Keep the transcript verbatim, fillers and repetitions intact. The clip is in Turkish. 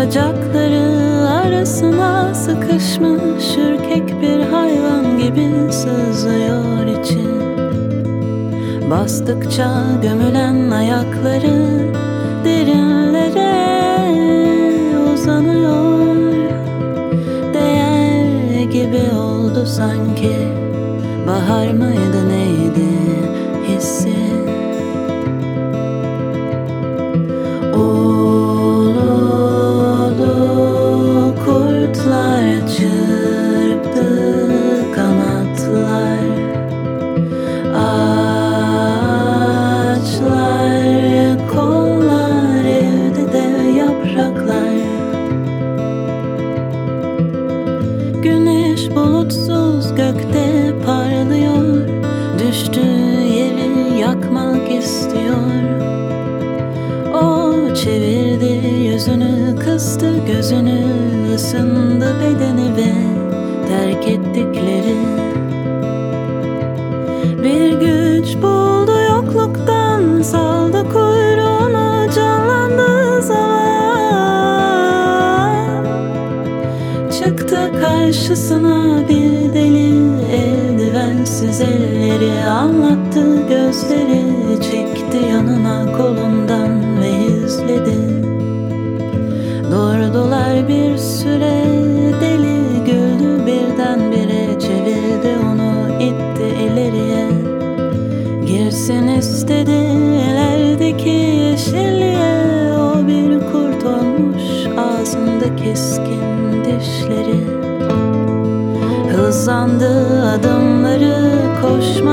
Bacakları arasına sıkışmış ürkek bir hayvan gibi sızıyor içi. Bastıkça gömülen ayakları derinlere uzanıyor. Değer gibi oldu sanki. Bahar mıydı neydi hissi? Uludu kurtlar çırptı kanatlar. Ağaçlar, kollar, evde de yapraklar. Güneş bulutsuz gökte parlıyor. Düştüğü yeri yakmak istiyor. O çevirdi yüzünü, kıstı gözünü, ısındı bedeni ve terk ettikleri. Bir güç buldu yokluktan, saldı kuyruğunu, canlandı zaman. Çıktı karşısına bir deli, eldivensiz elleri, anlattı gözleri, çekti yanına kolundan ve izledi. Durdular bir süre, deli güldü birdenbire, çevirdi onu, itti ileriye. Girsin istedi ellerdeki yeşilliğe, o bir kurt olmuş ağzında keskin dişleri. Hızlandı adımları, koşma